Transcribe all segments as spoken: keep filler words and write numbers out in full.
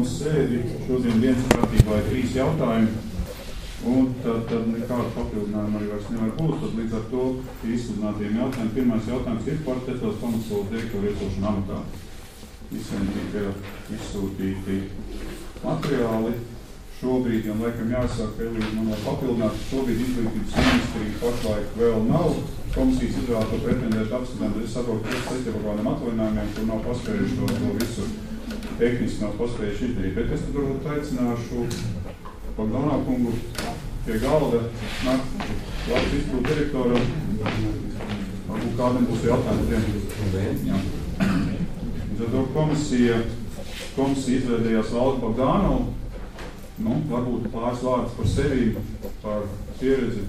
mūsu sēdi. Šodien dienas kārtībā ir trīs jautājumi, un tad, tad nekāda papildinājuma arī vairs nevar būt. Tad līdz ar to izsludinātiem jautājumiem. Pirmais jautājums ir par Tetavas pamatskolas direktoru iecelšanu amatā. Visiem tika izsūtīti materiāli. Šobrīd, un laikam jāsaka, Elīna man vēl papildināt, šobrīd izglītības ministrija pašlaik vēl nav komisijas izvēlēto pretendētu apskatām, bet es saprotu, ka tas saistībā ar kādiem atvaļinājumiem, kur nav paspējuši to, to visu tehniski nav paspējuši izdarīt. Bet es tad varbūt aicināšu Bogdāna kungu pie galda, nāk labs izpildu direktoram, varbūt kādiem būs jautājumi. Jā. Tad to komisija, komisija izvēlējās Valdu Bogdānu. Nu, varbūt pāris vārdus par sevi, par pieredzi.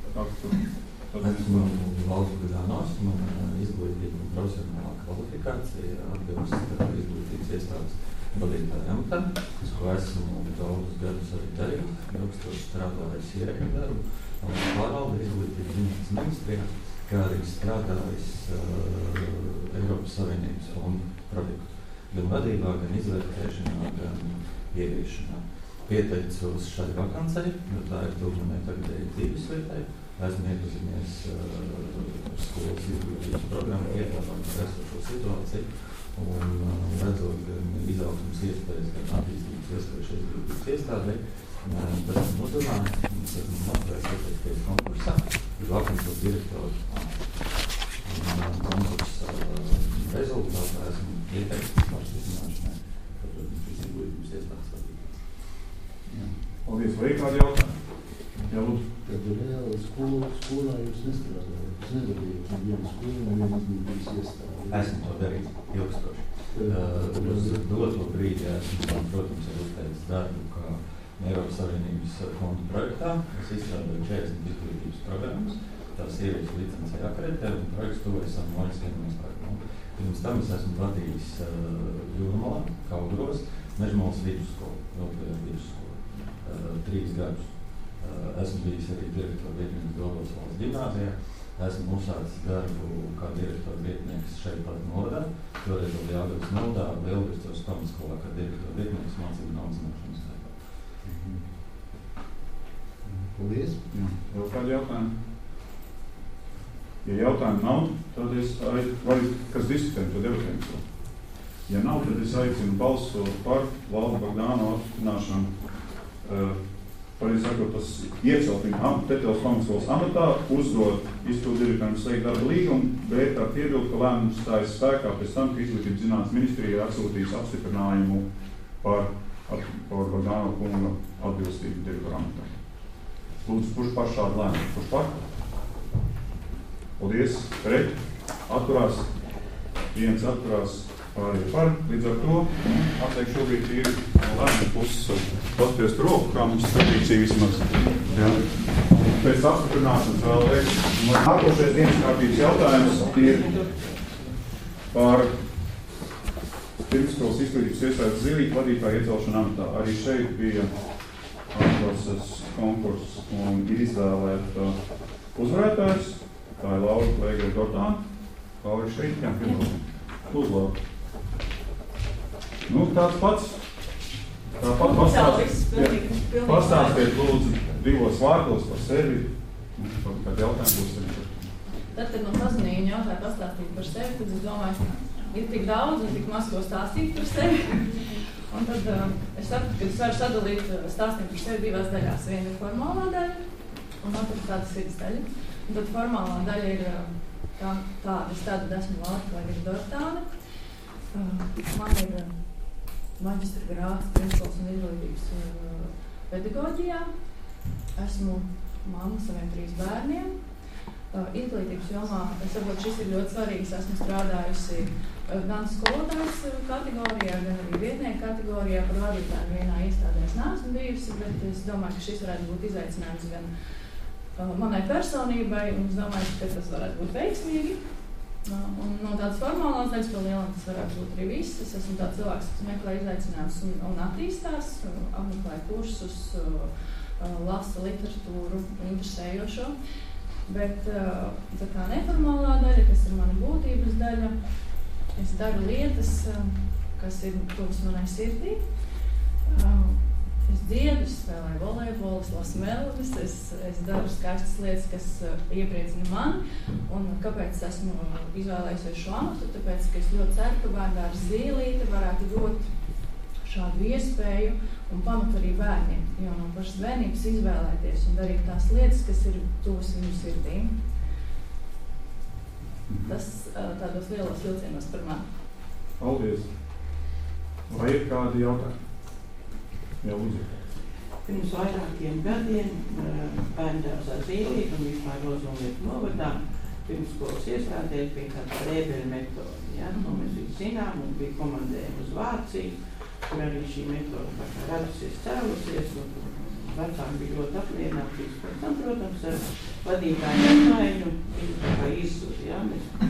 Esmu Valds Bogdanovs, man izglītība un profesionālā kvalifikācija atbilst izglītības iestādes vadītāja amatam, ko esmu daudzus gadus arī darījis, ilgstoši strādājis ierēģu darbu, un pārvalda izglītības zinātnes ministrijā, kā arī strādājis uh, Eiropas Savienības fondu projektu, gan vadībā, gan izvērtēšanā, gan ieviešanā. Pieteicos šai vakancei, jo tā ir tūkstošiem tagadēji dzīves vietai. Esmu iepazinies uh, ar skolas izglītības programmu, ietvarot esošo situāciju un uh, redzot gan izaugsmes iespējas, gan attīstības iespējas izglītības iestādē. Uh, tas ir mudinājums, mēs esam noturējuši ieteikties konkursā, ir vakances direktoru. Un uh, konkursa uh, rezultātā esmu ieteikts par zināšanai, par izglītības iestādes vadību. Paldies, vai ir kādi jautājumi? Jā, lūdzu. Tad reāli skolā, skolā jūs nestrādājat, jūs nedarījāt ar vienu skolu un vienu izglītības iestādi. Esmu to darījis ilgstoši. Uh, uz doto brīdi esmu, protams, ir uzteicis darbu kā Eiropas Savienības fondu projektā. Es izstrādāju četrdesmit izglītības programmas, tās ievies licencē akreditē un projekts tuvojas savu maļaskiem nospēkumu. Pirms tam es esmu vadījis uh, Jūrmalā, Kaugros, Mežmalas vidusskolu, Vilpējā vidusskolu, uh, trīs gadus. Uh, esmu bijis arī direktora vietnieks Daugavas valsts ģimnāzijā. Esmu uzsācis darbu kā direktora vietnieks šeit pat novadā. Toreiz vēl Jāgavas novadā, Belvirstos pamatskolā kā direktora vietnieks mācību un audzināšanas darbā. Mm-hmm. Paldies. Jā. Vēl kādi jautājumi? Ja jautājumi nav, tad es varu, kas diskutējam, to debatējam. Ja nav, tad es aicinu balsot par Valdu Bogdānu apstiprināšanu. Uh, Pareizi sakot, tas iecelt viņu Tetavas pamatskolas amatā, uzdot izpildu direktoram slēgt darba līgumu, bet ar piebildu, ka lēmums stājas spēkā pēc tam, ka izglītības zinātnes ministrija atsūtīs apstiprinājumu par, par Bogdāna kunga atbilstību direktora amatā. Lūdzu, kurš par šādu lēmumu? Kurš par? Paldies. Pret. Atturās. Viens atturās. Pārējie par. Līdz ar to atliek šobrīd ir lēmumu puses paspiest roku, kā mums tradīcija vismaz. Jā. Pēc apstiprināšanas vēlreiz. Nākošais dienas kārtības jautājums ir par pirmsskolas izglītības iestādes Zilīta vadītāja iecelšanu amatā. Arī šeit bija atlases konkurss un ir izvēlēta uzvarētājs. Tā ir Laura Klēgera Dortāna. Laura šeit, jā, pirmā. Lūdzu, Laura. Nu, tāds pats. Tāpat pastāstiet, pastāstiet lūdzu divos vārdos par sevi. Kādi jautājumi būs arī? Tad, kad man pazinīja un jautāja pastāstīt par sevi, tad es domāju, ir tik daudz un tik maz ko stāstīt par sevi. Un tad uh, es sapratu, ka es varu sadalīt stāstīt par sevi divās daļās. Viena ir formālā daļa un otra tāda sirds daļa. Un tad formālā daļa ir tā, tā es tāda esmu Laura Klēgera Dortāne. Uh, man ir uh, maģistra grāds pirmsskolas un izglītības uh, pedagoģijā. Esmu mamma saviem trīs bērniem. Uh, izglītības jomā, es saprotu, šis ir ļoti svarīgs. Esmu strādājusi uh, gan skolotājs kategorijā, gan arī vietnieku kategorijā. Par vadītāju vienā iestādē es neesmu bijusi, bet es domāju, ka šis varētu būt izaicinājums gan uh, manai personībai, un es domāju, ka tas varētu būt veiksmīgi. Un no tādas formālās daļas par lielām tas varētu būt arī viss. Es esmu tāds cilvēks, kas meklē izaicinājumus un, un attīstās, apmeklē kursus, lasa literatūru, interesējošo. Bet tā kā neformālā daļa, kas ir mana būtības daļa, es daru lietas, kas ir tuvas manai sirdī. Es dziedu, es spēlēju volejbolu, es lasu melodijas, es, es daru skaistas lietas, kas uh, iepriecina mani. Un kāpēc esmu izvēlējusies šo amatu? Tāpēc, ka es ļoti ceru, ka bērndārs Zīlīte varētu dot šādu iespēju un pamatu arī bērniem. Jo no pašas bērnības izvēlēties un darīt tās lietas, kas ir tuvas viņu sirdīm. Tas uh, tādos lielos vilcienos par mani. Paldies! Vai ir kādi jautājumi? Jā, Lūdzu. Pirms vairākiem gadiem bērndārzā Zīlīte un vispār Ozolnieku novadā pirms skolas iestrādēja pie kāda Frēbeļa metode. Ja? Nu, mēs visi zinām un bija komandējumi uz Vāciju, kur arī šī metode tā kā radusies cēlusies un vecāki bija ļoti apmierināti. Pēc tam, protams, ar vadītāju apmaiņu tā kā izzud. Ja?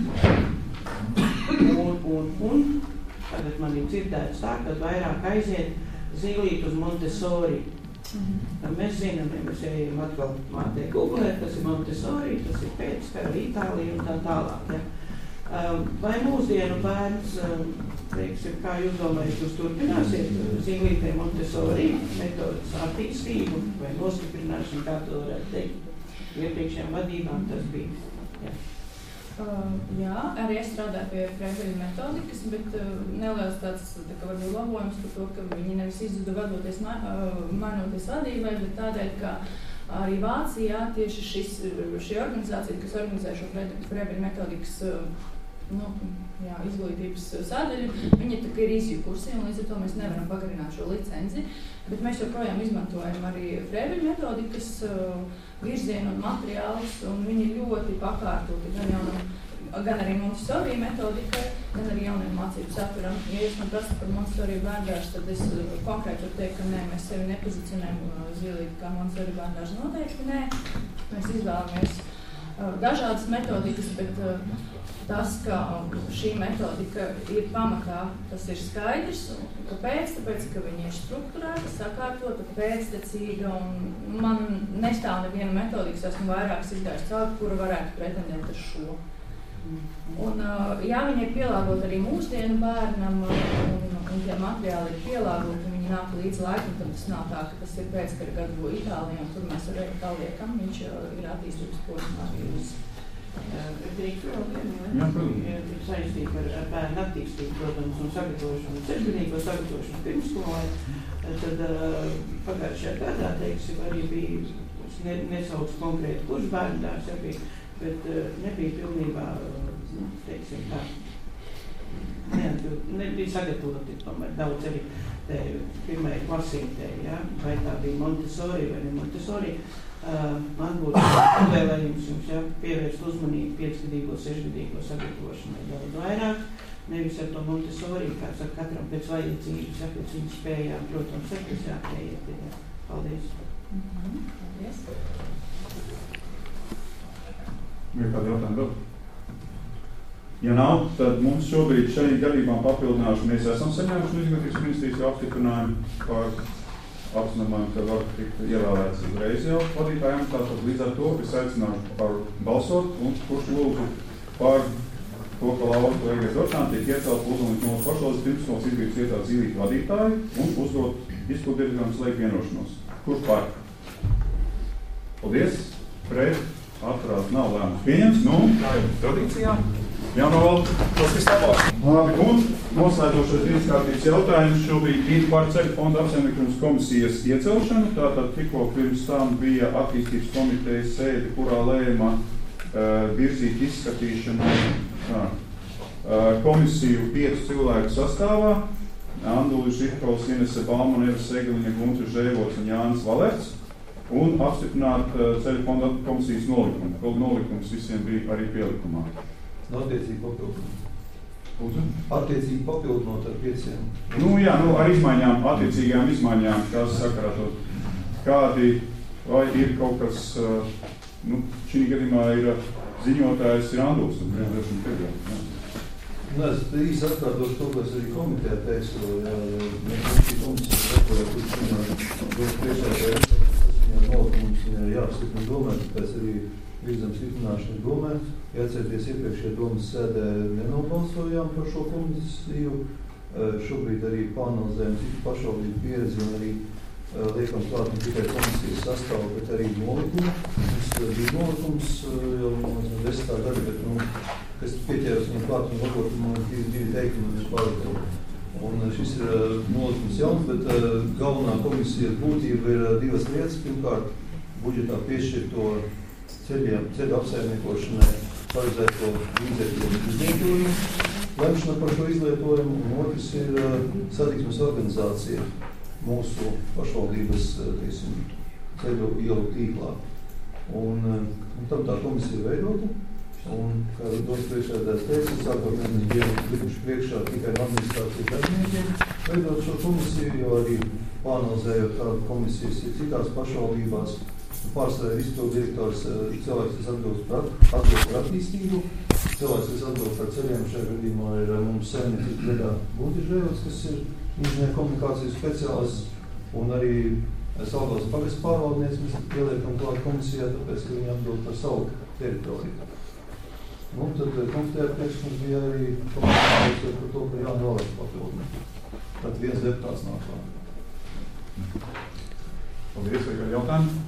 Un, un, un tagad man ir dzirdēts tā, ka vairāk aiziet Zīlīte uz Montessori. Mm-hmm. Mēs zinām, ja mēs ejam atkal mātē googlēt, tas ir Montessori, tas ir pēckara, Itālija un tā tālāk. Ja. Um, vai mūsdienu bērns, um, teiksim, kā jūs domājat, jūs turpināsiet Zīlītē Montessori metodas attīstību vai nostiprināšanu, kā to varētu teikt? Iepriekšējām vadībām tas bija. Ja. Uh, jā, arī es strādāju pie Frēbeļa metodikas, bet uh, neliels tāds tā kā varbūt labojums par to, ka viņi nevis izzuda vadoties, ma uh, mainoties vadībai, bet tādēļ, ka arī Vācijā tieši šis, šī organizācija, kas organizē šo Frēbeļa metodikas uh, nu, jā, izglītības sadaļu, viņi tā kā ir izjukusi, un līdz ar to mēs nevaram pagarināt šo licenci, bet mēs joprojām izmantojam arī Frēbeļa metodikas uh, virzienu un materiālus, un viņi ļoti pakārtoti gan jaunam, gan arī Montessori metodikai, gan arī jauniem mācību saturam. Ja jūs man prasat par Montessori bērndārzu, tad es konkrēti varu teikt, ka nē, mēs sevi nepozicionējam Zīlīti kā Montessori bērndārzu, noteikti nē. Mēs izvēlamies uh, dažādas metodikas, bet uh, tas, ka šī metodika ir pamatā, tas ir skaidrs. Kāpēc? Tāpēc, ka viņa ir strukturēta, sakārtota, pēctecīga, un man nestāv neviena metodika, es esmu vairākas izgājis cauri, kura varētu pretendēt ar šo. Un, jā, viņi ir pielāgoti arī mūsdienu bērnam, un, un tie materiāli ir pielāgoti, viņi nāk līdz laikam, tad tas nav tā, ka tas ir pēckara gadu Itālijā, un tur mēs arī paliekam, viņš ir attīstības posmā arī uz. Drīkst vēl vienu, ir saistība ar, ar bērnu attīstību, protams, un sagatavošanu, ceļgadīgo sagatavošanu pirmskolai. Tad uh, pagājušajā gadā, teiksim, arī bija, es ne, nesaucu konkrēti, kurš bērndārs ja bija, bet uh, nebija pilnībā, uh, teiksim, tā, neatbild, nebija sagatavoti, tomēr daudz arī te pirmajai klasītē, ja, vai tā bija Montessori vai ne Montessori. Uh, man būtu atvēlējums jums ja, pievērst uzmanību piecgadīgo, sešgadīgo sagatavošanai daudz vairāk, nevis ar to Montessori, kā saka, katram pēc vajadzības, ja, pēc viņa spējām, protams, ar tas jāpējiet. Ja. Paldies. Mm-hmm. Paldies. Ir kādi jautājumi vēl? Ja nav, tad mums šobrīd šeit gadījumā papildināšu, mēs esam saņēmuši izglītības ministrijas apstiprinājumu par apzinājumu, ka var tikt ievēlēts uzreiz jau vadītājiem, tātad līdz ar to es aicināšu par balsot un kurš lūdzu par to, ka Laura Egers Doršana tiek iecelt Ozolnieku novadas pašvaldības pirmsskolas izglītības iestādes Zīlīte vadītāju un uzdot izpilddirektoram slēgt vienošanos. Kurš par? Paldies! Pret! Atturās nav lēmums pieņems. Nu, tā jau tradīcijā. Jā, no vēl. Tas viss labāk. Labi, un noslēdzošais dienas kārtības jautājums šobrīd ir par ceļu fonda apsaimniekošanas komisijas iecelšanu. Tātad tikko pirms tam bija attīstības komitejas sēde, kurā lēma uh, virzīt izskatīšanu uh, komisiju piecu cilvēku sastāvā. Anduli Žitkovs, Inese Bauman, Eva Segaliņa, Gunter Žēvots un Jānis Valerts. Un apstiprināt uh, ceļu fonda komisijas nolikumu. Kaut nolikums visiem bija arī pielikumā. Attiecīgi papildinot. Lūdzu? Attiecīgi papildinot ar pieciem. Nu jā, nu ar izmaiņām, attiecīgām izmaiņām, kas sakarātot. Kādi, vai ir kaut kas, uh, nu, šī gadījumā ir uh, ziņotājs ir Anduls, un vienkārši pēdējā. Nu, es īsti atkārtošu to, kas arī komitē teica, jo, ja mēs šī komisija rekoja, kurš viņā priekšā nolikums viņai jāapstiprina domē, tāpēc arī virzam stiprināšanu domē. Jāatcerieties, iepriekšējā domas sēdē nenobalsojām par šo komisiju. Šobrīd arī pāranalizējam citu pašvaldību pieredzi un arī liekam klāt ne tikai komisijas sastāvu, bet arī nolikumu. Mums bija nolikums jau no desmitā gada, bet, nu, kas pieķēras un klāt un labot, man divi, divi teikumi ir pārlikumi. Un šis ir nolikums jauns, bet galvenā komisijas būtība ir divas lietas. Pirmkārt, budžetā piešķirto ceļiem, ceļu apsaimniekošanai paredzēto līdzekļu izlietojumu, lemšana par šo izlietojumu, un otrs ir satiksmes organizācija mūsu pašvaldības, teiksim, ceļu ielu tīklā. Un, un tam tā komisija veidota, un, kā domas priekšsēdētājs teica, sākotnēji mēs bijām likuši priekšā tikai administrācijas darbiniekiem veidot šo komisiju, jo arī pāanalizējot tādu komisijas ir citās pašvaldībās. Pārstāvē izpildu direktors cilvēks, kas atbilst par, atbilst par attīstību, cilvēks, kas atbilst par ceļiem, šajā gadījumā ir mums saimniecības daļā Guntis Žēvots, kas ir inženieru komunikācijas speciālists, un arī Salgavas pagasts pārvaldnieks mēs ieliekam klāt komisijā, tāpēc, ka viņi atbild par savu teritoriju. Nu, tad konstatējā priekš mums bija arī komisijas par to, ka jānovērt papildināt. Tad viens deputāts nāk klāt. Paldies, vai kādi jautājumi?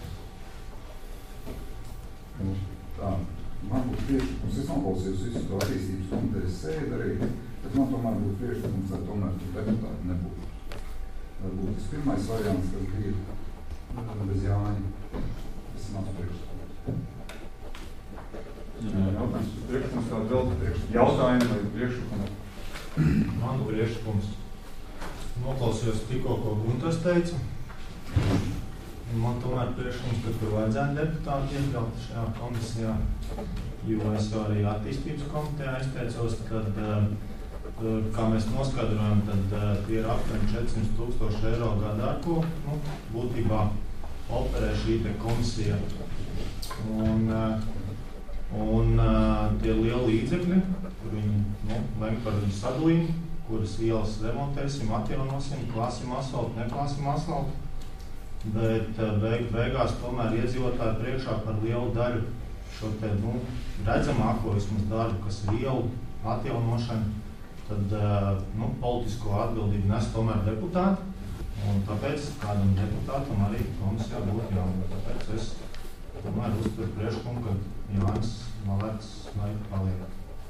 Tā, man būtu priekšlikums, es noklausījos visu to attīstības komitejas sēdi arī, bet man tomēr būtu priekšlikums, lai tomēr tu deputāti nebūtu. Varbūt tas pirmais variants, kas bija bez Jāņa. Tas ir mans priekšlikums. Jautājums priekšlikums tādu vēl priekšlikums. Jautājumi vai priekšlikumi? Man būtu priekšlikums. Noklausījos tikko, ko Guntas teica. Man tomēr priekšlikums, ka tur vajadzētu deputāti iekļaut šajā komisijā, jo es jau arī attīstības komitejā izteicos, tad, kā mēs noskaidrojam, tad tie ir aptuveni četrsimt tūkstoši eiro gadā, ar ko, nu, būtībā operē šī te komisija. Un, un tie lieli līdzekļi, kur viņi, nu, lem par viņu sadalījumu, kuras ielas remontēsim, atjaunosim, klāsim asfaltu, neklāsim asfaltu. Bet beig, beigās tomēr iedzīvotāji priekšā par lielu daļu šo te, nu, redzamāko vismaz darbu, kas ir ielu atjaunošana, tad, nu, politisko atbildību nes tomēr deputāti, un tāpēc kādam deputātam arī komisijā būtu jābūt. Tāpēc es tomēr uztveru priekšlikumu, ka Jānis Malets vai paliek.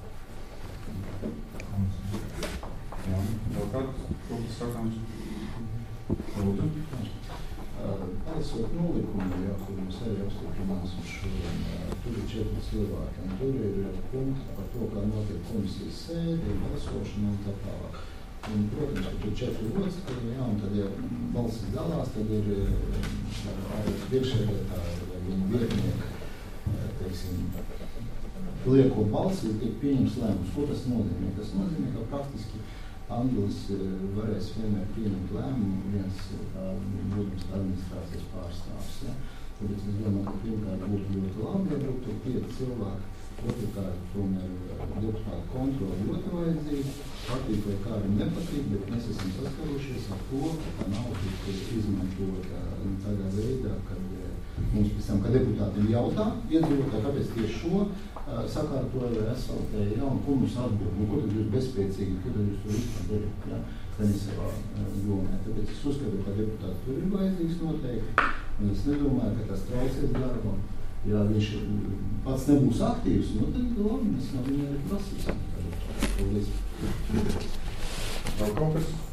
Jā, vēl kāds, ko tas sakāms? Lūdzu. Palsot nolikumu, jā, kur mums arī apstiprinās un šodien, tur ir četri cilvēki, un tur ir punkti par to, kā notiek komisijas sēde, balsošana un tā tālāk. Un, protams, ka tur četri locekļi, jā, un tad, ja balsis dalās, tad ir arī priekšsēdētāji vai viņa vietnieki, teiksim, lieko balsi, tiek pieņems lēmums. Ko tas nozīmē? Tas nozīmē, ka praktiski Anglis varēs vienmēr pieņemt lēmumu, viens būdams administrācijas pārstāvs. Ja? Tāpēc es domāju, ka pirmkārt būtu ļoti labi, ja būtu pieci cilvēki. Otrkārt, tomēr deputātu kontroli ļoti vajadzīgi. Patīk vai kā arī nepatīk, bet mēs esam saskarušies ar to, ka nav tik izmantota tādā veidā, kad mums pēc tam, ka deputātiem jautā iedzīvotāji, kāpēc tieši šo sakārtoja vai asfaltēja, ja, un ko mums atbild, nu, ko tad jūs bezspēcīgi, ko tad jūs to vispār darat, ja, tad savā domē. Tāpēc es uzskatu, ka deputāts tur ir vajadzīgs noteikti, un es nedomāju, ka tas traucēs darbam. Ja viņš pats nebūs aktīvs, nu tad labi, mēs no viņa arī prasīsim. Paldies. Vēl kaut kas?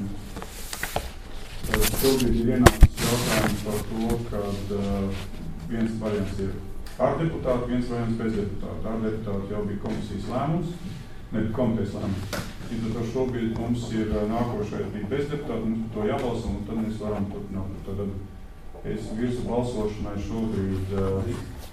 Šobrīd ir vienāds jautājums par to, kad uh, viens variants ir ar deputātu, viens variants bez deputātu. Ar deputātu jau bija komisijas lēmums, ne komitejas lēmums. Tad šobrīd mums ir nākošais bija bez deputātu, mums par to jābalso, un tad mēs varam turpināt. Tad es virsu balsošanai šobrīd. Uh,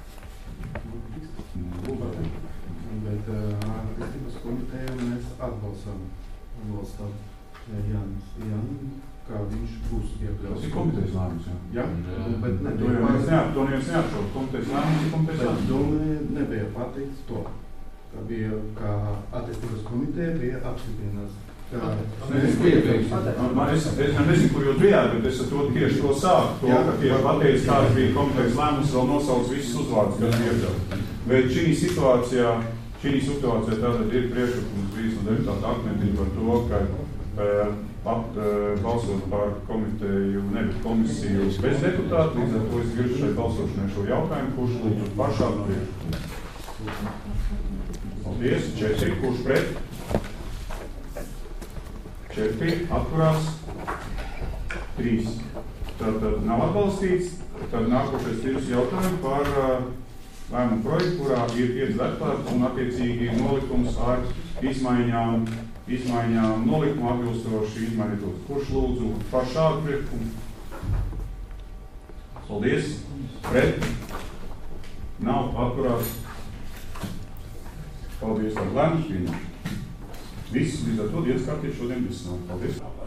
Bet attīstības komitejā mēs atbalstam atbalstam Jānis, Jānis, kā viņš būs iekļauts. Tas ir komitejas lēmums, jā? Jā, bet To nebija neviens neapšauba. Komitejas lēmums ir komitejas lēmums. Bet domē nebija pateikts to, ka bija, kā attīstības komiteja bija apstiprinās. Es nezinu, kur jūs bijāt, bet es ar to tieši to sāku. To, ka tieši pateicis, kāds bija komitejas lēmums, vēl nosauc visus uzvārdus, kas bija iekļauts. Bet šī situācijā, šī situācijā tātad ir priekšlikums bijis no deputāta Akmentiņa par to, ka ap, balsot par komiteju, nevis komisiju bez deputātu, līdz ar to es virzu šeit balsošanai šo jautājumu, kurš lūdzu par šādu priekšlikumu. Paldies, četri, kurš pret? Četri, atturās, trīs. Tātad nav atbalstīts, tad nākošais tirgus jautājumu par uh, lēmumu projektu, kurā ir pieci deputāti un attiecīgi nolikums ar izmaiņām, izmaiņām nolikumu atbilstoši izmainītos. Kurš lūdzu par šādu priekšlikumu? Paldies. Pret? Nav, atturās. Paldies, tad lēmums pieņem. Viss līdz ar to dienas kārtības šodien viss nav. Paldies.